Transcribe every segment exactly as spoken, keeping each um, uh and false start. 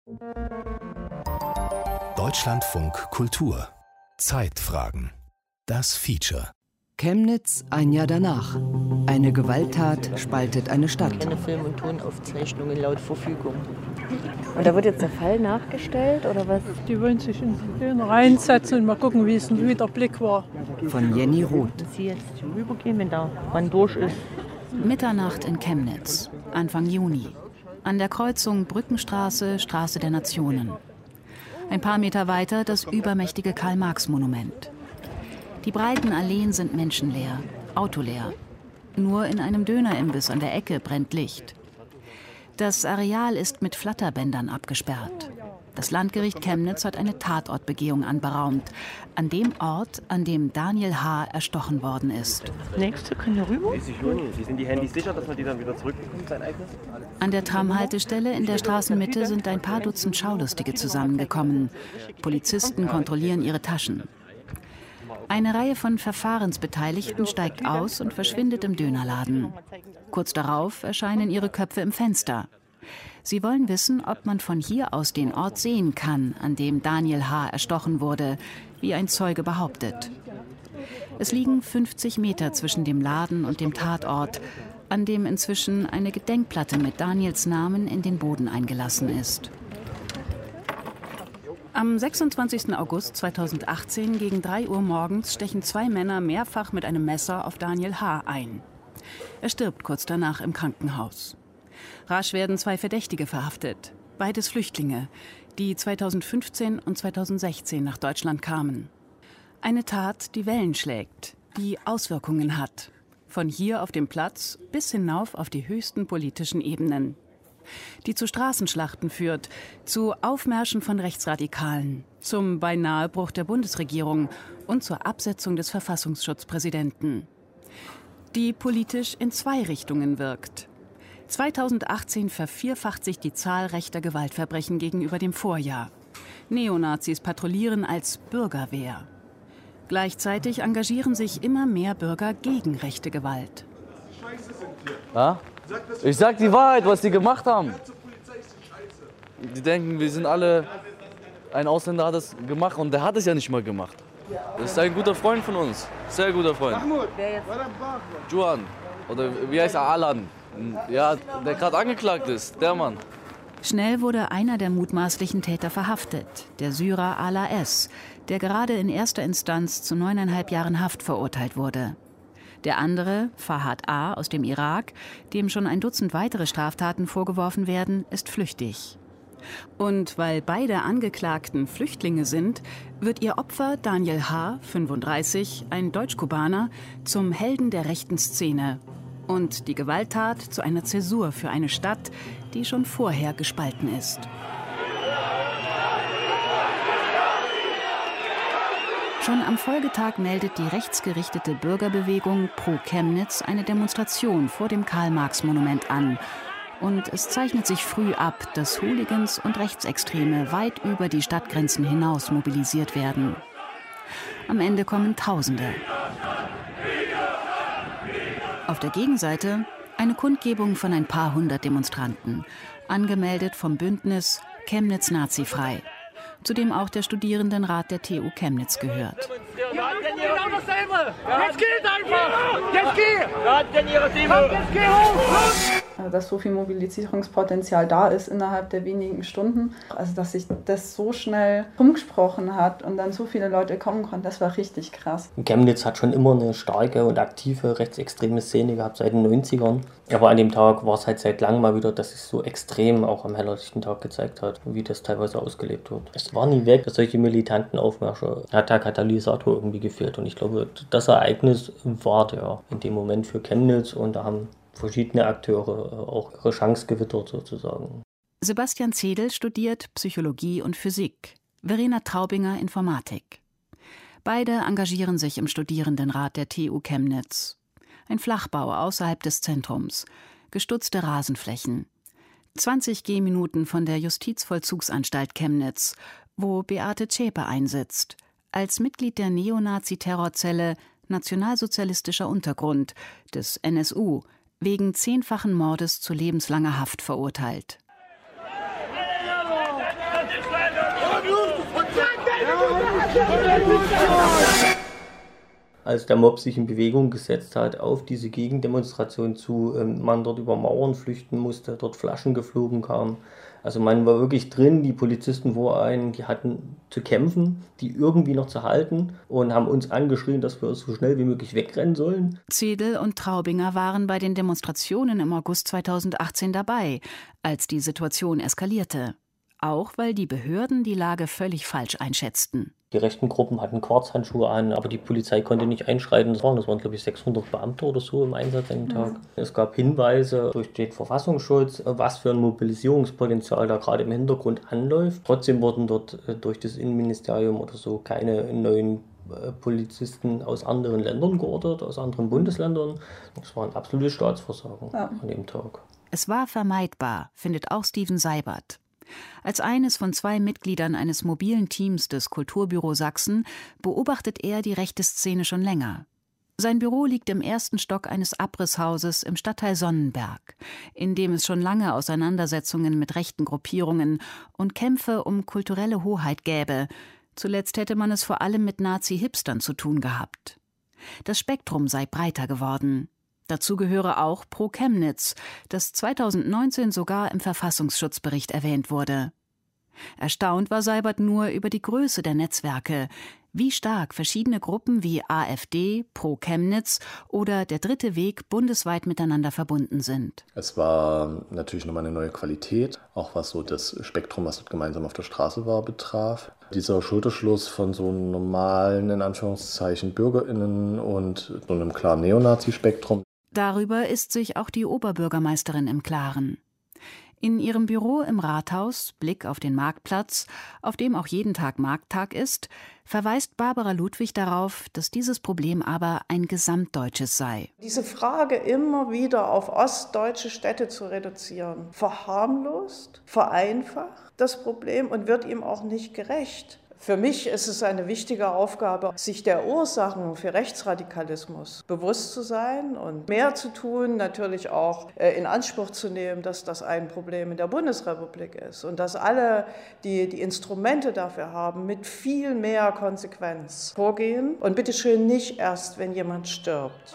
Deutschlandfunk Kultur. Zeitfragen. Das Feature. Chemnitz ein Jahr danach. Eine Gewalttat spaltet eine Stadt. Keine Film- und Tonaufzeichnungen laut Verfügung. Und da wird jetzt der Fall nachgestellt, oder was? Die wollen sich in den reinsetzen und mal gucken, wie es wie der Blick war. Von Jenny Roth. Sie jetzt rübergehen, wenn der Mann durch ist. Mitternacht in Chemnitz, Anfang Juni. An der Kreuzung Brückenstraße, Straße der Nationen. Ein paar Meter weiter das übermächtige Karl-Marx-Monument. Die breiten Alleen sind menschenleer, autoleer. Nur in einem Dönerimbiss an der Ecke brennt Licht. Das Areal ist mit Flatterbändern abgesperrt. Das Landgericht Chemnitz hat eine Tatortbegehung anberaumt. An dem Ort, an dem Daniel H. erstochen worden ist. Nächste können wir rüber. Sind die Handys sicher, dass man die dann wieder zurückbekommt, sein eigenes? An der Tramhaltestelle in der Straßenmitte sind ein paar Dutzend Schaulustige zusammengekommen. Polizisten kontrollieren ihre Taschen. Eine Reihe von Verfahrensbeteiligten steigt aus und verschwindet im Dönerladen. Kurz darauf erscheinen ihre Köpfe im Fenster. Sie wollen wissen, ob man von hier aus den Ort sehen kann, an dem Daniel H. erstochen wurde, wie ein Zeuge behauptet. Es liegen fünfzig Meter zwischen dem Laden und dem Tatort, an dem inzwischen eine Gedenkplatte mit Daniels Namen in den Boden eingelassen ist. Am sechsundzwanzigsten August zweitausendachtzehn gegen drei Uhr morgens stechen zwei Männer mehrfach mit einem Messer auf Daniel H. ein. Er stirbt kurz danach im Krankenhaus. Rasch werden zwei Verdächtige verhaftet, beides Flüchtlinge, die zweitausendfünfzehn und zweitausendsechzehn nach Deutschland kamen. Eine Tat, die Wellen schlägt, die Auswirkungen hat. Von hier auf dem Platz bis hinauf auf die höchsten politischen Ebenen. Die zu Straßenschlachten führt, zu Aufmärschen von Rechtsradikalen, zum Beinahebruch der Bundesregierung und zur Absetzung des Verfassungsschutzpräsidenten. Die politisch in zwei Richtungen wirkt. zweitausendachtzehn vervierfacht sich die Zahl rechter Gewaltverbrechen gegenüber dem Vorjahr. Neonazis patrouillieren als Bürgerwehr. Gleichzeitig engagieren sich immer mehr Bürger gegen rechte Gewalt. Ja? Ich sag die Wahrheit, was die gemacht haben. Die denken, wir sind alle, ein Ausländer hat es gemacht und der hat es ja nicht mal gemacht. Das ist ein guter Freund von uns, sehr guter Freund. Juan, oder wie heißt er, Alan. Ja, der gerade angeklagt ist, der Mann. Schnell wurde einer der mutmaßlichen Täter verhaftet, der Syrer Ala S., der gerade in erster Instanz zu neuneinhalb Jahren Haft verurteilt wurde. Der andere, Fahad A. aus dem Irak, dem schon ein Dutzend weitere Straftaten vorgeworfen werden, ist flüchtig. Und weil beide Angeklagten Flüchtlinge sind, wird ihr Opfer Daniel H., fünfunddreißig, ein Deutsch-Kubaner, zum Helden der rechten Szene und die Gewalttat zu einer Zäsur für eine Stadt, die schon vorher gespalten ist. Schon am Folgetag meldet die rechtsgerichtete Bürgerbewegung Pro Chemnitz eine Demonstration vor dem Karl-Marx-Monument an. Und es zeichnet sich früh ab, dass Hooligans und Rechtsextreme weit über die Stadtgrenzen hinaus mobilisiert werden. Am Ende kommen Tausende. Auf der Gegenseite eine Kundgebung von ein paar hundert Demonstranten, angemeldet vom Bündnis Chemnitz Nazifrei, zu dem auch der Studierendenrat der T U Chemnitz gehört. Wir machen genau dasselbe! Jetzt geht einfach! Jetzt geht! Wer hat denn Ihre Demo? Jetzt geh hoch! Dass so viel Mobilisierungspotenzial da ist innerhalb der wenigen Stunden. Also dass sich das so schnell rumgesprochen hat und dann so viele Leute kommen konnten, das war richtig krass. Chemnitz hat schon immer eine starke und aktive rechtsextreme Szene gehabt seit den neunzigern. Aber an dem Tag war es halt seit langem mal wieder, dass es so extrem auch am hellerlichten Tag gezeigt hat, wie das teilweise ausgelebt wird. Es war nie weg, dass solche militanten Aufmärsche, hat der Katalysator irgendwie gefehlt. Und ich glaube, das Ereignis war der in dem Moment für Chemnitz und da haben verschiedene Akteure auch ihre Chance gewittert sozusagen. Sebastian Zedel studiert Psychologie und Physik, Verena Traubinger Informatik. Beide engagieren sich im Studierendenrat der T U Chemnitz. Ein Flachbau außerhalb des Zentrums, gestutzte Rasenflächen. zwanzig Gehminuten von der Justizvollzugsanstalt Chemnitz, wo Beate Zschäpe einsitzt, als Mitglied der Neonazi-Terrorzelle Nationalsozialistischer Untergrund des N S U, wegen zehnfachen Mordes zu lebenslanger Haft verurteilt. Als der Mob sich in Bewegung gesetzt hat auf diese Gegendemonstration zu, ähm, man dort über Mauern flüchten musste, dort Flaschen geflogen kamen. Also man war wirklich drin, die Polizisten vor einem, die hatten zu kämpfen, die irgendwie noch zu halten und haben uns angeschrien, dass wir so schnell wie möglich wegrennen sollen. Zedel und Traubinger waren bei den Demonstrationen im August zweitausendachtzehn dabei, als die Situation eskalierte. Auch weil die Behörden die Lage völlig falsch einschätzten. Die rechten Gruppen hatten Quarzhandschuhe an, aber die Polizei konnte nicht einschreiten. Das waren, das waren glaube ich, sechshundert Beamte oder so im Einsatz an dem Tag. Mhm. Es gab Hinweise durch den Verfassungsschutz, was für ein Mobilisierungspotenzial da gerade im Hintergrund anläuft. Trotzdem wurden dort durch das Innenministerium oder so keine neuen Polizisten aus anderen Ländern geordert, aus anderen Bundesländern. Das war ein absolutes Staatsversagen ja. an dem Tag. Es war vermeidbar, findet auch Steven Seibert. Als eines von zwei Mitgliedern eines mobilen Teams des Kulturbüro Sachsen beobachtet er die rechte Szene schon länger. Sein Büro liegt im ersten Stock eines Abrisshauses im Stadtteil Sonnenberg, in dem es schon lange Auseinandersetzungen mit rechten Gruppierungen und Kämpfe um kulturelle Hoheit gäbe. Zuletzt hätte man es vor allem mit Nazi-Hipstern zu tun gehabt. Das Spektrum sei breiter geworden. Dazu gehöre auch Pro Chemnitz, das zweitausendneunzehn sogar im Verfassungsschutzbericht erwähnt wurde. Erstaunt war Seibert nur über die Größe der Netzwerke, wie stark verschiedene Gruppen wie AfD, Pro Chemnitz oder der Dritte Weg bundesweit miteinander verbunden sind. Es war natürlich nochmal eine neue Qualität, auch was so das Spektrum, was dort gemeinsam auf der Straße war, betraf. Dieser Schulterschluss von so normalen, in Anführungszeichen, BürgerInnen und so einem klaren Neonazi-Spektrum. Darüber ist sich auch die Oberbürgermeisterin im Klaren. In ihrem Büro im Rathaus, Blick auf den Marktplatz, auf dem auch jeden Tag Markttag ist, verweist Barbara Ludwig darauf, dass dieses Problem aber ein gesamtdeutsches sei. Diese Frage immer wieder auf ostdeutsche Städte zu reduzieren, verharmlost, vereinfacht das Problem und wird ihm auch nicht gerecht. Für mich ist es eine wichtige Aufgabe, sich der Ursachen für Rechtsradikalismus bewusst zu sein und mehr zu tun, natürlich auch in Anspruch zu nehmen, dass das ein Problem in der Bundesrepublik ist und dass alle, die die Instrumente dafür haben, mit viel mehr Konsequenz vorgehen und bitteschön nicht erst, wenn jemand stirbt.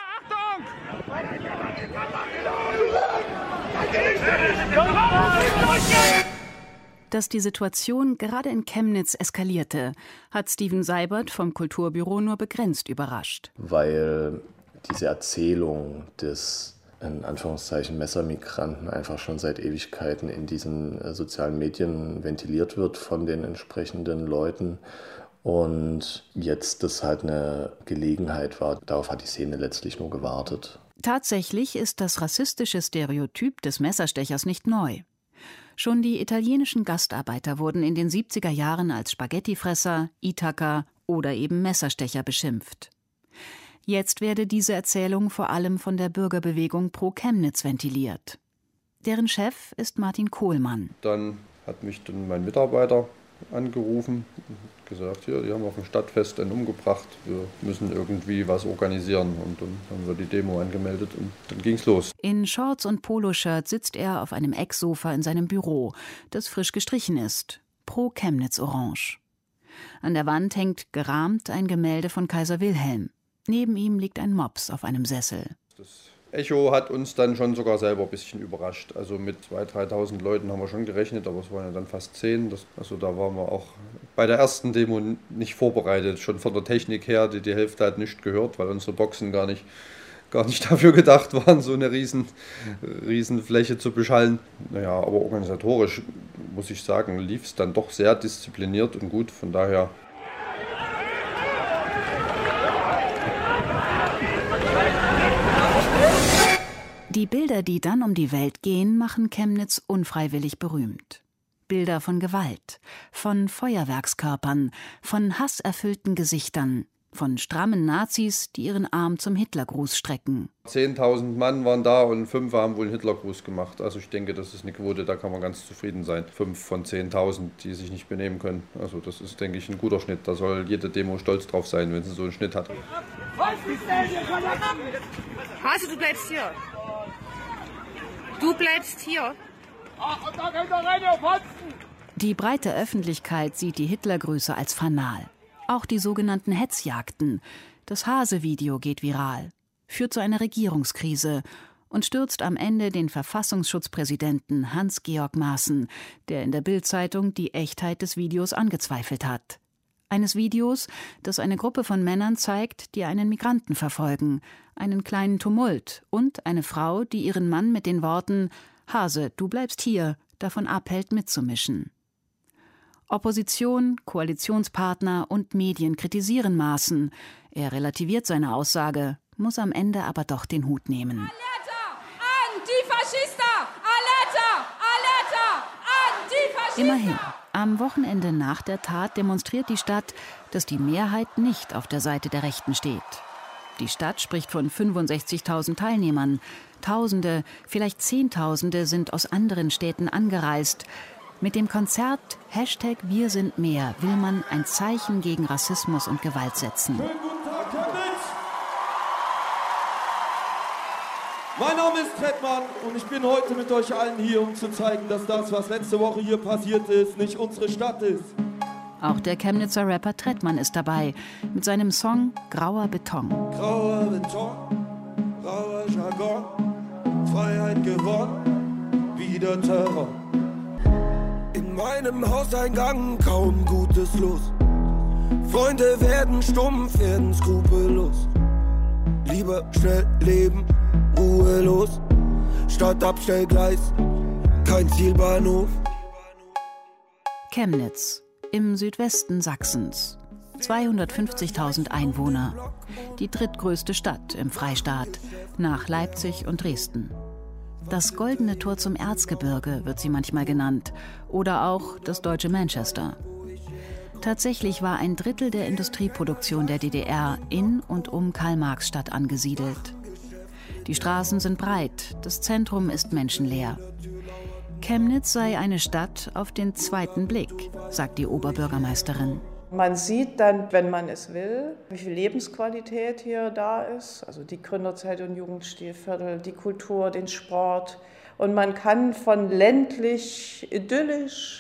Dass die Situation gerade in Chemnitz eskalierte, hat Steven Seibert vom Kulturbüro nur begrenzt überrascht. Weil diese Erzählung des, in Anführungszeichen, Messermigranten einfach schon seit Ewigkeiten in diesen äh, sozialen Medien ventiliert wird von den entsprechenden Leuten. Und jetzt das halt eine Gelegenheit war, darauf hat die Szene letztlich nur gewartet. Tatsächlich ist das rassistische Stereotyp des Messerstechers nicht neu. Schon die italienischen Gastarbeiter wurden in den siebziger Jahren als Spaghettifresser, Ithaker oder eben Messerstecher beschimpft. Jetzt werde diese Erzählung vor allem von der Bürgerbewegung Pro Chemnitz ventiliert. Deren Chef ist Martin Kohlmann. Dann hat mich dann mein Mitarbeiter angerufen und gesagt, hier, die haben auf dem Stadtfest einen umgebracht, wir müssen irgendwie was organisieren. Und dann haben wir die Demo angemeldet und dann ging's los. In Shorts und Poloshirt sitzt er auf einem Ecksofa in seinem Büro, das frisch gestrichen ist, Pro Chemnitz Orange. An der Wand hängt gerahmt ein Gemälde von Kaiser Wilhelm. Neben ihm liegt ein Mops auf einem Sessel. Das Echo hat uns dann schon sogar selber ein bisschen überrascht. Also mit zweitausend, dreitausend Leuten haben wir schon gerechnet, aber es waren ja dann fast zehn. Das, also da waren wir auch bei der ersten Demo nicht vorbereitet. Schon von der Technik her, die, die Hälfte hat nicht gehört, weil unsere Boxen gar nicht, gar nicht dafür gedacht waren, so eine riesen, riesen Fläche zu beschallen. Naja, aber organisatorisch, muss ich sagen, lief es dann doch sehr diszipliniert und gut. Von daher... Die Bilder, die dann um die Welt gehen, machen Chemnitz unfreiwillig berühmt. Bilder von Gewalt, von Feuerwerkskörpern, von hasserfüllten Gesichtern, von strammen Nazis, die ihren Arm zum Hitlergruß strecken. zehntausend Mann waren da und fünf haben wohl einen Hitlergruß gemacht. Also ich denke, das ist eine Quote, da kann man ganz zufrieden sein. Fünf von zehntausend, die sich nicht benehmen können. Also das ist, denke ich, ein guter Schnitt. Da soll jede Demo stolz drauf sein, wenn sie so einen Schnitt hat. Hase, du bleibst hier. Du bleibst hier. Ach, und da könnt ihr rein auf Holzen. Die breite Öffentlichkeit sieht die Hitlergrüße als fanal. Auch die sogenannten Hetzjagden. Das Hase-Video geht viral, führt zu einer Regierungskrise und stürzt am Ende den Verfassungsschutzpräsidenten Hans-Georg Maaßen, der in der Bild-Zeitung die Echtheit des Videos angezweifelt hat. Eines Videos, das eine Gruppe von Männern zeigt, die einen Migranten verfolgen, einen kleinen Tumult und eine Frau, die ihren Mann mit den Worten »Hase, du bleibst hier« davon abhält, mitzumischen. Opposition, Koalitionspartner und Medien kritisieren Maaßen. Er relativiert seine Aussage, muss am Ende aber doch den Hut nehmen. Antifaschista! Alerta! Alerta! Antifaschista! Immerhin, am Wochenende nach der Tat demonstriert die Stadt, dass die Mehrheit nicht auf der Seite der Rechten steht. Die Stadt spricht von fünfundsechzigtausend Teilnehmern. Tausende, vielleicht Zehntausende sind aus anderen Städten angereist. Mit dem Konzert Hashtag Wir sind mehr will man ein Zeichen gegen Rassismus und Gewalt setzen. Schönen guten Tag, Chemnitz! Mein Name ist Trettmann und ich bin heute mit euch allen hier, um zu zeigen, dass das, was letzte Woche hier passiert ist, nicht unsere Stadt ist. Auch der Chemnitzer Rapper Trettmann ist dabei, mit seinem Song Grauer Beton. Grauer Beton, grauer Jargon, Freiheit gewonnen, wieder Terror. In meinem Hauseingang kaum Gutes los. Freunde werden stumpf, werden skrupellos. Lieber schnell leben, ruhelos. Statt Abstellgleis, kein Zielbahnhof. Chemnitz, im Südwesten Sachsens. zweihundertfünfzigtausend Einwohner. Die drittgrößte Stadt im Freistaat, nach Leipzig und Dresden. Das Goldene Tor zum Erzgebirge wird sie manchmal genannt. Oder auch das deutsche Manchester. Tatsächlich war ein Drittel der Industrieproduktion der D D R in und um Karl-Marx-Stadt angesiedelt. Die Straßen sind breit, das Zentrum ist menschenleer. Chemnitz sei eine Stadt auf den zweiten Blick, sagt die Oberbürgermeisterin. Man sieht dann, wenn man es will, wie viel Lebensqualität hier da ist. Also die Gründerzeit- und Jugendstilviertel, die Kultur, den Sport. Und man kann von ländlich, idyllisch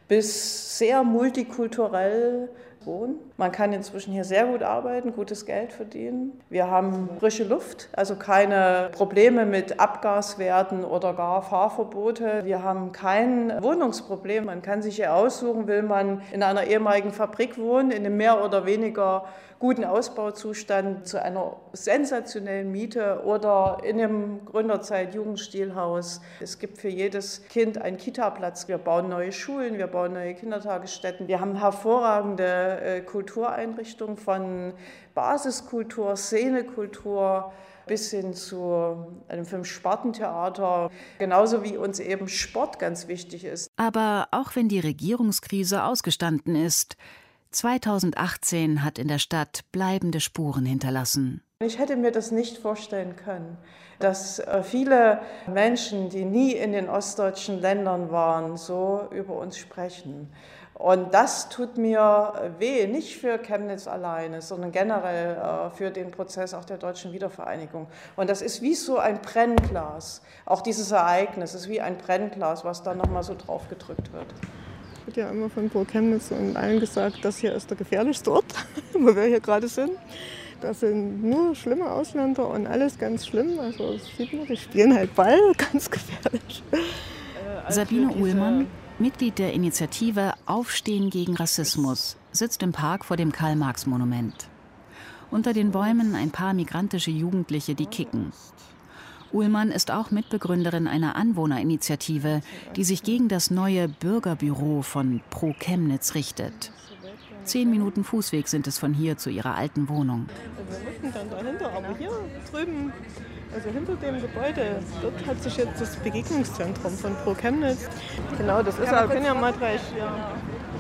bis sehr multikulturell wohnen. Man kann inzwischen hier sehr gut arbeiten, gutes Geld verdienen. Wir haben frische Luft, also keine Probleme mit Abgaswerten oder gar Fahrverbote. Wir haben kein Wohnungsproblem. Man kann sich hier aussuchen, will man in einer ehemaligen Fabrik wohnen, in einem mehr oder weniger guten Ausbauzustand zu einer sensationellen Miete oder in einem Gründerzeit-Jugendstilhaus. Es gibt für jedes Kind einen Kita-Platz. Wir bauen neue Schulen, wir bauen neue Kindertagesstätten. Wir haben hervorragende äh, Kultureinrichtungen von Basiskultur, Szenekultur bis hin zu einem Fünf-Sparten-Theater. Genauso wie uns eben Sport ganz wichtig ist. Aber auch wenn die Regierungskrise ausgestanden ist, zweitausendachtzehn hat in der Stadt bleibende Spuren hinterlassen. Ich hätte mir das nicht vorstellen können, dass viele Menschen, die nie in den ostdeutschen Ländern waren, so über uns sprechen. Und das tut mir weh, nicht für Chemnitz alleine, sondern generell für den Prozess auch der deutschen Wiedervereinigung. Und das ist wie so ein Brennglas. Auch dieses Ereignis ist wie ein Brennglas, was da nochmal so drauf gedrückt wird. Es wird ja immer von Pro Chemnitz und allen gesagt, das hier ist der gefährlichste Ort, wo wir hier gerade sind. Das sind nur schlimme Ausländer und alles ganz schlimm. Also das sieht man, die spielen halt Ball, ganz gefährlich. Sabine Uhlmann, Mitglied der Initiative Aufstehen gegen Rassismus, sitzt im Park vor dem Karl-Marx-Monument. Unter den Bäumen ein paar migrantische Jugendliche, die kicken. Uhlmann ist auch Mitbegründerin einer Anwohnerinitiative, die sich gegen das neue Bürgerbüro von Pro Chemnitz richtet. Zehn Minuten Fußweg sind es von hier zu ihrer alten Wohnung. Wir müssen dann dahinter, aber hier drüben, also hinter dem Gebäude, dort hat sich jetzt das Begegnungszentrum von Pro Chemnitz. Genau, das ist auch, können ja mal gleich. Ja.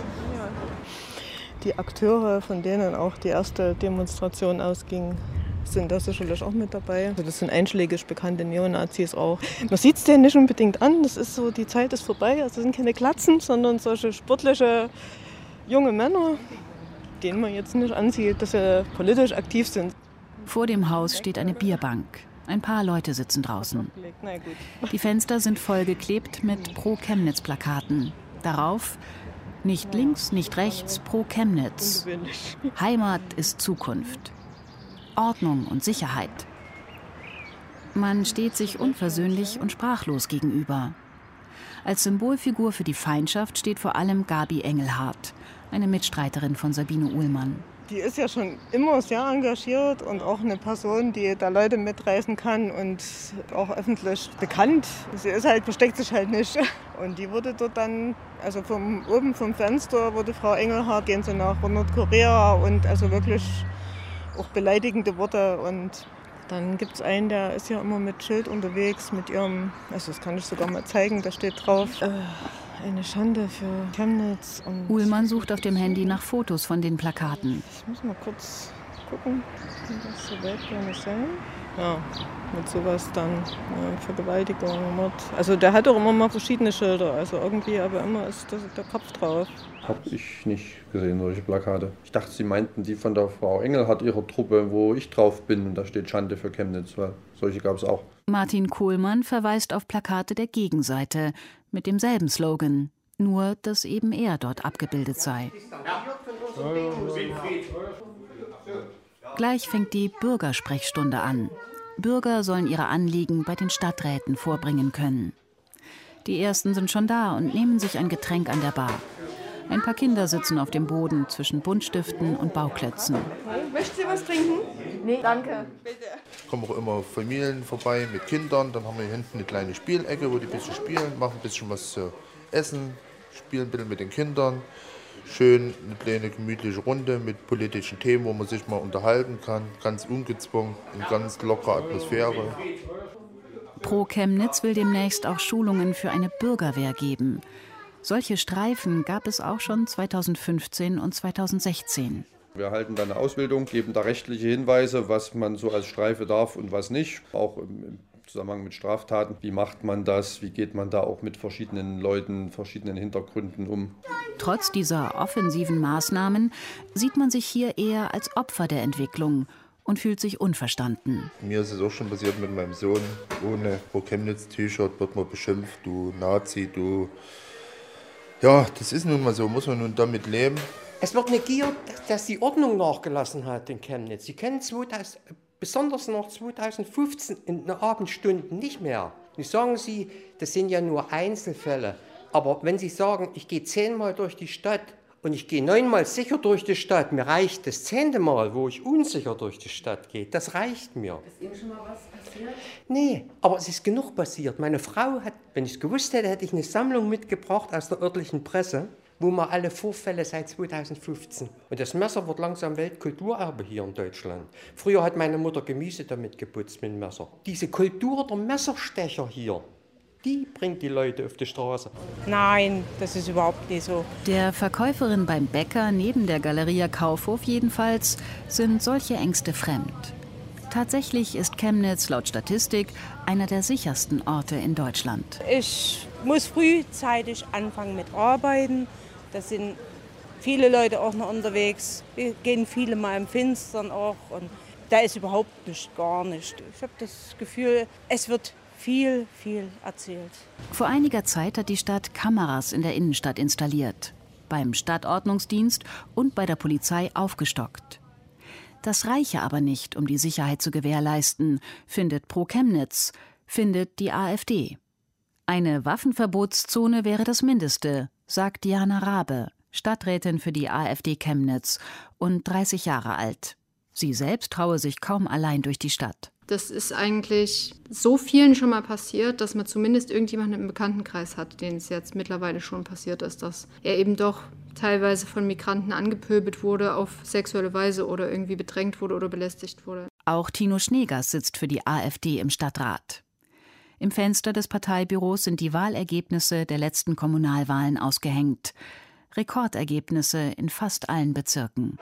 Die Akteure, von denen auch die erste Demonstration ausging, sind da sicherlich auch mit dabei. Also das sind einschlägig bekannte Neonazis auch. Man sieht es denen nicht unbedingt an, das ist so, die Zeit ist vorbei. Also das sind keine Glatzen, sondern solche sportliche junge Männer, denen man jetzt nicht ansieht, dass sie politisch aktiv sind. Vor dem Haus steht eine Bierbank. Ein paar Leute sitzen draußen. Die Fenster sind vollgeklebt mit Pro-Chemnitz-Plakaten. Darauf Nicht links, nicht rechts, pro Chemnitz. Heimat ist Zukunft. Ordnung und Sicherheit. Man steht sich unversöhnlich und sprachlos gegenüber. Als Symbolfigur für die Feindschaft steht vor allem Gabi Engelhardt, eine Mitstreiterin von Sabine Uhlmann. Die ist ja schon immer sehr engagiert und auch eine Person, die da Leute mitreißen kann und auch öffentlich bekannt. Sie ist halt, versteckt sich halt nicht. Und die wurde dort dann, also vom, oben vom Fenster wurde Frau Engelhardt, gehen sie nach Nordkorea und also wirklich auch beleidigende Worte. Und dann gibt es einen, der ist ja immer mit Schild unterwegs, mit ihrem, also das kann ich sogar mal zeigen, da steht drauf, äh, eine Schande für Chemnitz. Und Uhlmann sucht auf dem Handy nach Fotos von den Plakaten. Ich muss mal kurz gucken, wie das so weit gerne sein. Ja, mit sowas dann, ja, Vergewaltigung, Mord. Also der hat auch immer mal verschiedene Schilder, also irgendwie, aber immer ist das, der Kopf drauf. Habe ich nicht gesehen, solche Plakate. Ich dachte, Sie meinten die von der Frau Engelhardt, ihrer Truppe, wo ich drauf bin und da steht Schande für Chemnitz, weil solche gab es auch. Martin Kohlmann verweist auf Plakate der Gegenseite mit demselben Slogan, nur dass eben er dort abgebildet sei. Gleich fängt die Bürgersprechstunde an. Bürger sollen ihre Anliegen bei den Stadträten vorbringen können. Die ersten sind schon da und nehmen sich ein Getränk an der Bar. Ein paar Kinder sitzen auf dem Boden zwischen Buntstiften und Bauklötzen. Möchten Sie was trinken? Nee, danke. Bitte. Kommen auch immer Familien vorbei mit Kindern. Dann haben wir hier hinten eine kleine Spielecke, wo die ein bisschen spielen, machen ein bisschen was zu essen, spielen ein bisschen mit den Kindern. Schön eine kleine gemütliche Runde mit politischen Themen, wo man sich mal unterhalten kann. Ganz ungezwungen, in ganz lockerer Atmosphäre. Pro Chemnitz will demnächst auch Schulungen für eine Bürgerwehr geben. Solche Streifen gab es auch schon zweitausendfünfzehn und zweitausendsechzehn. Wir halten da eine Ausbildung, geben da rechtliche Hinweise, was man so als Streife darf und was nicht. Auch im Zusammenhang mit Straftaten. Wie macht man das? Wie geht man da auch mit verschiedenen Leuten, verschiedenen Hintergründen um? Trotz dieser offensiven Maßnahmen sieht man sich hier eher als Opfer der Entwicklung und fühlt sich unverstanden. Mir ist es auch schon passiert mit meinem Sohn. Ohne Pro Chemnitz-T-Shirt wird man beschimpft, du Nazi, du... Ja, das ist nun mal so, muss man nun damit leben. Es wird negiert, dass die Ordnung nachgelassen hat in Chemnitz. Sie kennen zweitausend, besonders noch zweitausendfünfzehn in den Abendstunden nicht mehr. Und sagen Sie, das sind ja nur Einzelfälle. Aber wenn Sie sagen, ich gehe zehnmal durch die Stadt und ich gehe neunmal sicher durch die Stadt, mir reicht das zehnte Mal, wo ich unsicher durch die Stadt gehe, das reicht mir. Ist Ihnen schon mal was passiert? Nee, aber es ist genug passiert. Meine Frau hat, wenn ich es gewusst hätte, hätte ich eine Sammlung mitgebracht aus der örtlichen Presse, wo man alle Vorfälle seit zweitausendfünfzehn. Und das Messer wird langsam Weltkulturerbe hier in Deutschland. Früher hat meine Mutter Gemüse damit geputzt mit dem Messer. Diese Kultur der Messerstecher hier, die bringt die Leute auf die Straße. Nein, das ist überhaupt nicht so. Der Verkäuferin beim Bäcker neben der Galeria Kaufhof jedenfalls sind solche Ängste fremd. Tatsächlich ist Chemnitz laut Statistik einer der sichersten Orte in Deutschland. Ich muss frühzeitig anfangen mit Arbeiten. Da sind viele Leute auch noch unterwegs. Wir gehen viele mal im Finstern auch. Und da ist überhaupt nicht, gar nicht. Ich habe das Gefühl, es wird viel, viel erzählt. Vor einiger Zeit hat die Stadt Kameras in der Innenstadt installiert, beim Stadtordnungsdienst und bei der Polizei aufgestockt. Das reiche aber nicht, um die Sicherheit zu gewährleisten, findet Pro Chemnitz, findet die AfD. Eine Waffenverbotszone wäre das Mindeste, sagt Diana Rabe, Stadträtin für die AfD Chemnitz und dreißig Jahre alt. Sie selbst traue sich kaum allein durch die Stadt. Das ist eigentlich so vielen schon mal passiert, dass man zumindest irgendjemanden im Bekanntenkreis hat, denen es jetzt mittlerweile schon passiert ist, dass er eben doch teilweise von Migranten angepöbelt wurde auf sexuelle Weise oder irgendwie bedrängt wurde oder belästigt wurde. Auch Tino Schneegers sitzt für die AfD im Stadtrat. Im Fenster des Parteibüros sind die Wahlergebnisse der letzten Kommunalwahlen ausgehängt. Rekordergebnisse in fast allen Bezirken.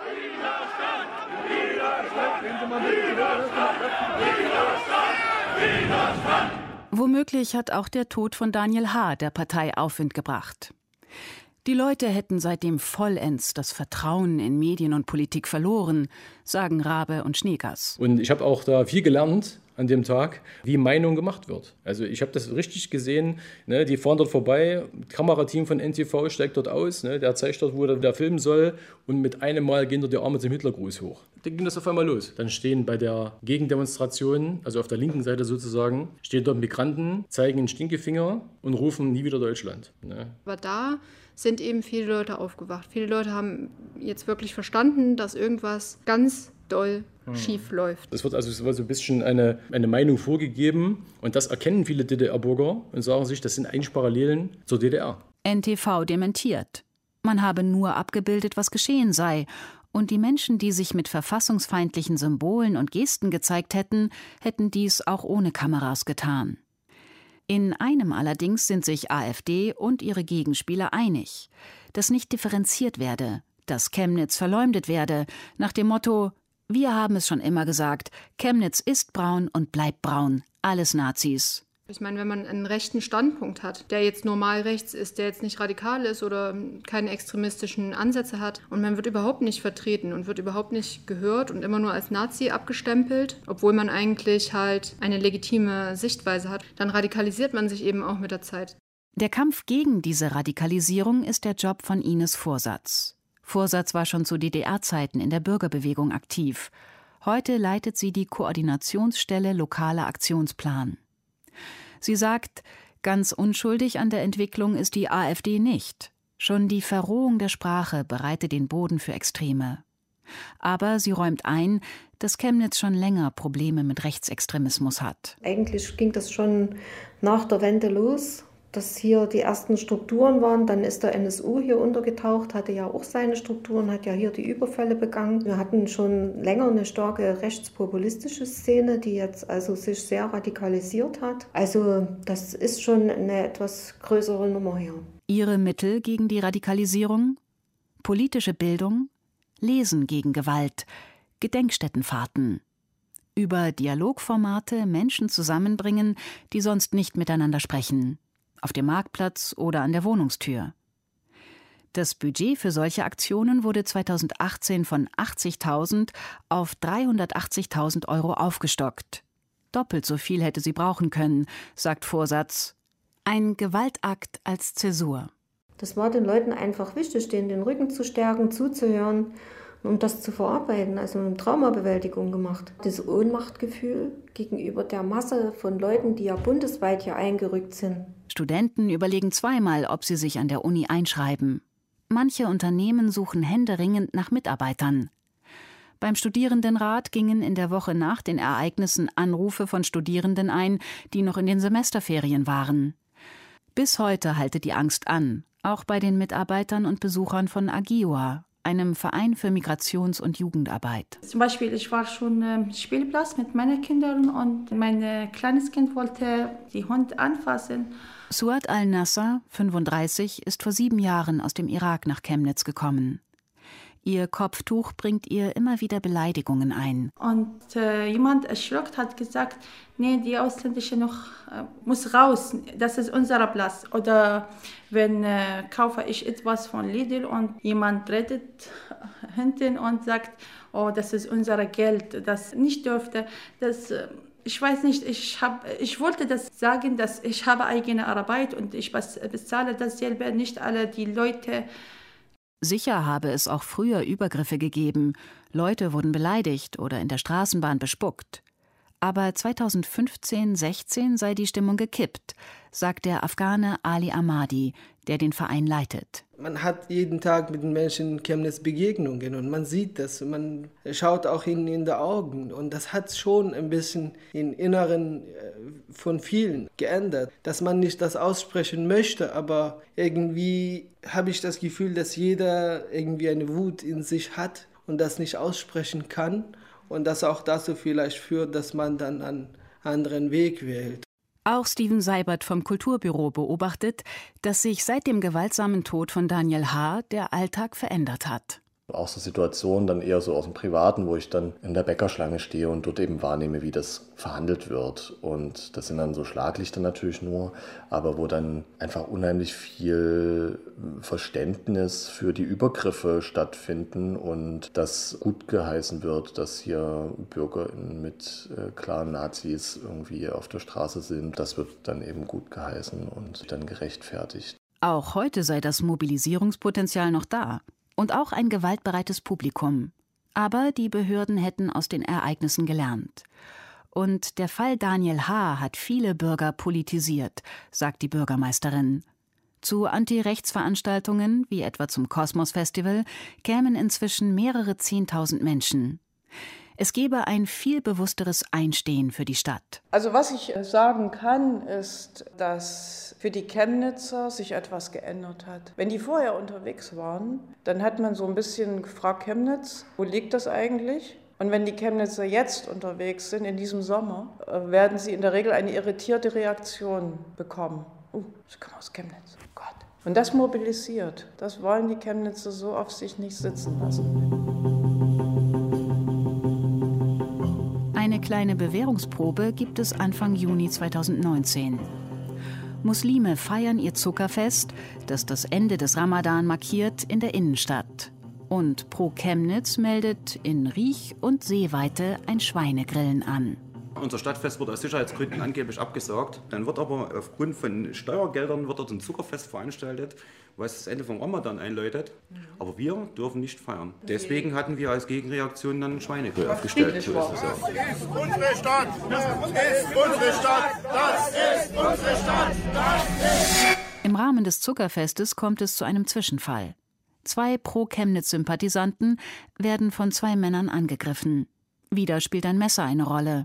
Womöglich hat auch der Tod von Daniel H. der Partei Aufwind gebracht. Die Leute hätten seitdem vollends das Vertrauen in Medien und Politik verloren, sagen Rabe und Schneekers. Und ich habe auch da viel gelernt an dem Tag, wie Meinung gemacht wird. Also ich habe das richtig gesehen, ne, die fahren dort vorbei, Kamerateam von N T V steigt dort aus, ne, der zeigt dort, wo der, der filmen soll, und mit einem Mal gehen dort die Arme zum Hitlergruß hoch. Dann ging das auf einmal los. Dann stehen bei der Gegendemonstration, also auf der linken Seite sozusagen, stehen dort Migranten, zeigen den Stinkefinger und rufen nie wieder Deutschland. Ne. Aber da sind eben viele Leute aufgewacht. Viele Leute haben jetzt wirklich verstanden, dass irgendwas ganz doll schief läuft. Es wird also so ein bisschen eine, eine Meinung vorgegeben, und das erkennen viele D D R-Bürger und sagen sich, das sind eigentlich Parallelen zur D D R. N T V dementiert. Man habe nur abgebildet, was geschehen sei. Und die Menschen, die sich mit verfassungsfeindlichen Symbolen und Gesten gezeigt hätten, hätten dies auch ohne Kameras getan. In einem allerdings sind sich AfD und ihre Gegenspieler einig, dass nicht differenziert werde, dass Chemnitz verleumdet werde, nach dem Motto: Wir haben es schon immer gesagt, Chemnitz ist braun und bleibt braun, alles Nazis. Ich meine, wenn man einen rechten Standpunkt hat, der jetzt normal rechts ist, der jetzt nicht radikal ist oder keine extremistischen Ansätze hat, und man wird überhaupt nicht vertreten und wird überhaupt nicht gehört und immer nur als Nazi abgestempelt, obwohl man eigentlich halt eine legitime Sichtweise hat, dann radikalisiert man sich eben auch mit der Zeit. Der Kampf gegen diese Radikalisierung ist der Job von Ines Vorsatz. Vorsatz war schon zu D D R-Zeiten in der Bürgerbewegung aktiv. Heute leitet sie die Koordinationsstelle Lokaler Aktionsplan. Sie sagt, ganz unschuldig an der Entwicklung ist die AfD nicht. Schon die Verrohung der Sprache bereitet den Boden für Extreme. Aber sie räumt ein, dass Chemnitz schon länger Probleme mit Rechtsextremismus hat. Eigentlich ging das schon nach der Wende los, dass hier die ersten Strukturen waren. Dann ist der N S U hier untergetaucht, hatte ja auch seine Strukturen, hat ja hier die Überfälle begangen. Wir hatten schon länger eine starke rechtspopulistische Szene, die jetzt also sich sehr radikalisiert hat. Also das ist schon eine etwas größere Nummer hier. Ihre Mittel gegen die Radikalisierung? Politische Bildung, Lesen gegen Gewalt, Gedenkstättenfahrten. Über Dialogformate Menschen zusammenbringen, die sonst nicht miteinander sprechen. Auf dem Marktplatz oder an der Wohnungstür. Das Budget für solche Aktionen wurde zweitausendachtzehn von achtzigtausend auf dreihundertachtzigtausend Euro aufgestockt. Doppelt so viel hätte sie brauchen können, sagt Vorsatz. Ein Gewaltakt als Zäsur. Das war den Leuten einfach wichtig, denen den Rücken zu stärken, zuzuhören, um das zu verarbeiten, also eine Traumabewältigung gemacht. Das Ohnmachtgefühl gegenüber der Masse von Leuten, die ja bundesweit hier eingerückt sind. Studenten überlegen zweimal, ob sie sich an der Uni einschreiben. Manche Unternehmen suchen händeringend nach Mitarbeitern. Beim Studierendenrat gingen in der Woche nach den Ereignissen Anrufe von Studierenden ein, die noch in den Semesterferien waren. Bis heute halte die Angst an, auch bei den Mitarbeitern und Besuchern von Agioa, einem Verein für Migrations- und Jugendarbeit. Zum Beispiel, ich war schon am Spielplatz mit meinen Kindern und mein kleines Kind wollte die Hund anfassen. Suad al-Nasser, fünfunddreißig, ist vor sieben Jahren aus dem Irak nach Chemnitz gekommen. Ihr Kopftuch bringt ihr immer wieder Beleidigungen ein. Und äh, jemand erschreckt hat gesagt, nee, die Ausländische noch äh, muss raus, das ist unser Platz. Oder wenn äh, kaufe ich etwas von Lidl und jemand redet hinten und sagt, oh, das ist unser Geld, das nicht dürfte. Das, äh, ich weiß nicht, ich, hab, ich wollte das sagen, dass ich habe eigene Arbeit und ich bezahle das selber, nicht alle die Leute. Sicher habe es auch früher Übergriffe gegeben. Leute wurden beleidigt oder in der Straßenbahn bespuckt. Aber zweitausendfünfzehn sechzehn sei die Stimmung gekippt, sagt der Afghane Ali Ahmadi, der den Verein leitet. Man hat jeden Tag mit den Menschen in Chemnitz Begegnungen und man sieht das, man schaut auch ihnen in die Augen und das hat schon ein bisschen im Inneren von vielen geändert, dass man nicht das aussprechen möchte, aber irgendwie habe ich das Gefühl, dass jeder irgendwie eine Wut in sich hat und das nicht aussprechen kann und das auch dazu vielleicht führt, dass man dann einen anderen Weg wählt. Auch Steven Seibert vom Kulturbüro beobachtet, dass sich seit dem gewaltsamen Tod von Daniel H. der Alltag verändert hat. Auch so Situationen dann eher so aus dem Privaten, wo ich dann in der Bäckerschlange stehe und dort eben wahrnehme, wie das verhandelt wird. Und das sind dann so Schlaglichter natürlich nur, aber wo dann einfach unheimlich viel Verständnis für die Übergriffe stattfinden und das gut geheißen wird, dass hier BürgerInnen mit äh, klaren Nazis irgendwie auf der Straße sind. Das wird dann eben gut geheißen und dann gerechtfertigt. Auch heute sei das Mobilisierungspotenzial noch da. Und auch ein gewaltbereites Publikum. Aber die Behörden hätten aus den Ereignissen gelernt. Und der Fall Daniel H. hat viele Bürger politisiert, sagt die Bürgermeisterin. Zu Anti-Rechts-Veranstaltungen, wie etwa zum Kosmos-Festival, kämen inzwischen mehrere Zehntausend Menschen. Es gebe ein viel bewussteres Einstehen für die Stadt. Also was ich sagen kann, ist, dass für die Chemnitzer sich etwas geändert hat. Wenn die vorher unterwegs waren, dann hat man so ein bisschen gefragt, Chemnitz, wo liegt das eigentlich? Und wenn die Chemnitzer jetzt unterwegs sind, in diesem Sommer, werden sie in der Regel eine irritierte Reaktion bekommen. Oh, ich komme aus Chemnitz, oh Gott. Und das mobilisiert. Das wollen die Chemnitzer so auf sich nicht sitzen lassen. Eine kleine Bewährungsprobe gibt es Anfang Juni zweitausendneunzehn. Muslime feiern ihr Zuckerfest, das das Ende des Ramadan markiert, in der Innenstadt. Und Pro Chemnitz meldet in Riech- und Sehweite ein Schweinegrillen an. Unser Stadtfest wird aus Sicherheitsgründen angeblich abgesagt. Dann wird aber aufgrund von Steuergeldern wird dort ein Zuckerfest veranstaltet, was das Ende vom Ramadan einläutet. Aber wir dürfen nicht feiern. Deswegen hatten wir als Gegenreaktion dann ein Schweinegrill aufgestellt. So ist es das ist unsere Stadt! Das ist unsere Stadt! Das ist unsere Stadt! Das ist... Im Rahmen des Zuckerfestes kommt es zu einem Zwischenfall. Zwei Pro-Chemnitz-Sympathisanten werden von zwei Männern angegriffen. Wieder spielt ein Messer eine Rolle.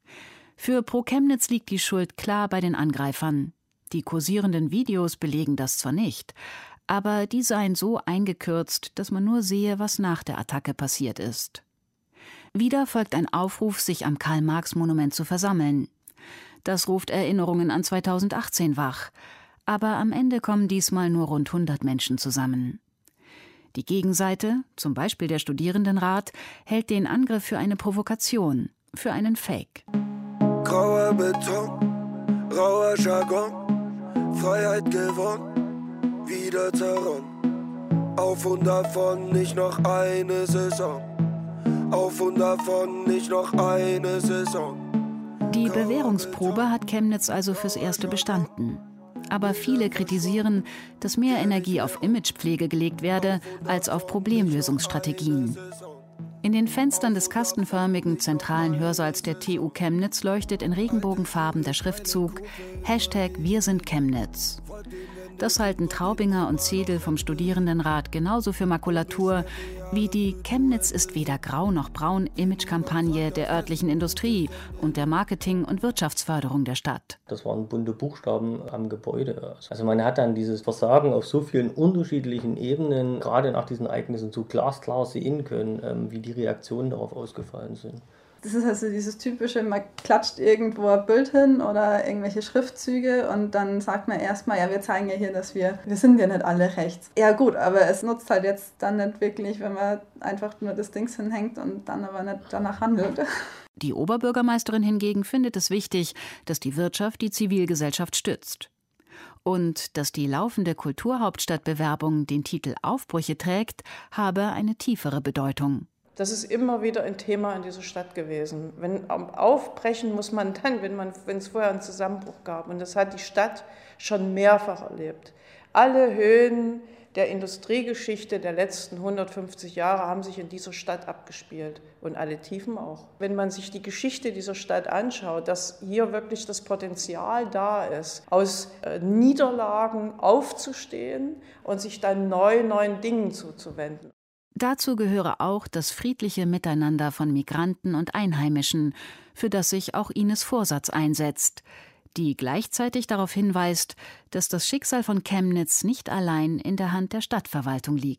Für Pro Chemnitz liegt die Schuld klar bei den Angreifern. Die kursierenden Videos belegen das zwar nicht, aber die seien so eingekürzt, dass man nur sehe, was nach der Attacke passiert ist. Wieder folgt ein Aufruf, sich am Karl-Marx-Monument zu versammeln. Das ruft Erinnerungen an zweitausendachtzehn wach, aber am Ende kommen diesmal nur rund hundert Menschen zusammen. Die Gegenseite, zum Beispiel der Studierendenrat, hält den Angriff für eine Provokation, für einen Fake. Grauer Beton, rauer Jargon, Freiheit gewonnen, wieder zerronnen. Auf und davon nicht noch eine Saison, auf und davon nicht noch eine Saison. Die Bewährungsprobe hat Chemnitz also fürs Erste bestanden. Aber viele kritisieren, dass mehr Energie auf Imagepflege gelegt werde, als auf Problemlösungsstrategien. In den Fenstern des kastenförmigen zentralen Hörsaals der T U Chemnitz leuchtet in Regenbogenfarben der Schriftzug Hashtag Wir sind Chemnitz. Das halten Traubinger und Zedel vom Studierendenrat genauso für Makulatur wie die Chemnitz ist weder grau noch braun Imagekampagne der örtlichen Industrie und der Marketing- und Wirtschaftsförderung der Stadt. Das waren bunte Buchstaben am Gebäude. Also man hat dann dieses Versagen auf so vielen unterschiedlichen Ebenen, gerade nach diesen Ereignissen, so glasklar sehen können, wie die Reaktionen darauf ausgefallen sind. Das ist also dieses typische, man klatscht irgendwo ein Bild hin oder irgendwelche Schriftzüge und dann sagt man erstmal, ja, wir zeigen ja hier, dass wir, wir sind ja nicht alle rechts. Ja gut, aber es nutzt halt jetzt dann nicht wirklich, wenn man einfach nur das Ding hinhängt und dann aber nicht danach handelt. Die Oberbürgermeisterin hingegen findet es wichtig, dass die Wirtschaft die Zivilgesellschaft stützt. Und dass die laufende Kulturhauptstadtbewerbung den Titel Aufbrüche trägt, habe eine tiefere Bedeutung. Das ist immer wieder ein Thema in dieser Stadt gewesen. Wenn aufbrechen muss man dann, wenn man, wenn es vorher einen Zusammenbruch gab. Und das hat die Stadt schon mehrfach erlebt. Alle Höhen der Industriegeschichte der letzten hundertfünfzig Jahre haben sich in dieser Stadt abgespielt. Und alle Tiefen auch. Wenn man sich die Geschichte dieser Stadt anschaut, dass hier wirklich das Potenzial da ist, aus äh, Niederlagen aufzustehen und sich dann neu neuen Dingen zuzuwenden. Dazu gehöre auch das friedliche Miteinander von Migranten und Einheimischen, für das sich auch Ines Vorsatz einsetzt, die gleichzeitig darauf hinweist, dass das Schicksal von Chemnitz nicht allein in der Hand der Stadtverwaltung liegt.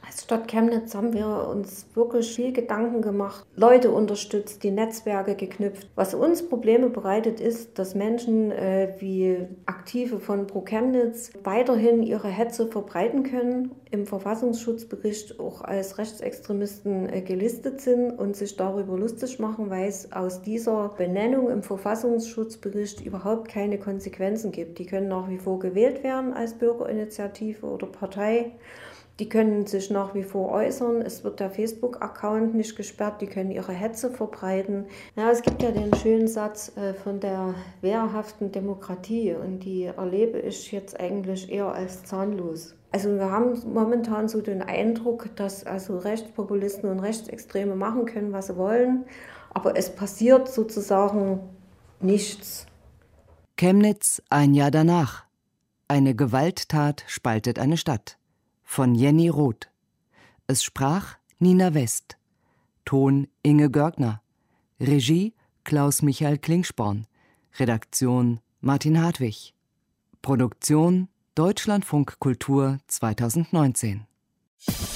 Als Stadt Chemnitz haben wir uns wirklich viel Gedanken gemacht, Leute unterstützt, die Netzwerke geknüpft. Was uns Probleme bereitet, ist, dass Menschen äh, wie Aktive von Pro Chemnitz weiterhin ihre Hetze verbreiten können, im Verfassungsschutzbericht auch als Rechtsextremisten äh, gelistet sind und sich darüber lustig machen, weil es aus dieser Benennung im Verfassungsschutzbericht überhaupt keine Konsequenzen gibt. Die können nach wie vor gewählt werden als Bürgerinitiative oder Partei. Die können sich nach wie vor äußern, es wird der Facebook-Account nicht gesperrt, die können ihre Hetze verbreiten. Ja, es gibt ja den schönen Satz äh, von der wehrhaften Demokratie und die erlebe ich jetzt eigentlich eher als zahnlos. Also wir haben momentan so den Eindruck, dass also Rechtspopulisten und Rechtsextreme machen können, was sie wollen, aber es passiert sozusagen nichts. Chemnitz ein Jahr danach. Eine Gewalttat spaltet eine Stadt. Von Jenny Roth. Es sprach Nina West. Ton Inge Görgner. Regie Klaus-Michael Klingsporn. Redaktion Martin Hartwig. Produktion Deutschlandfunk Kultur zweitausendneunzehn.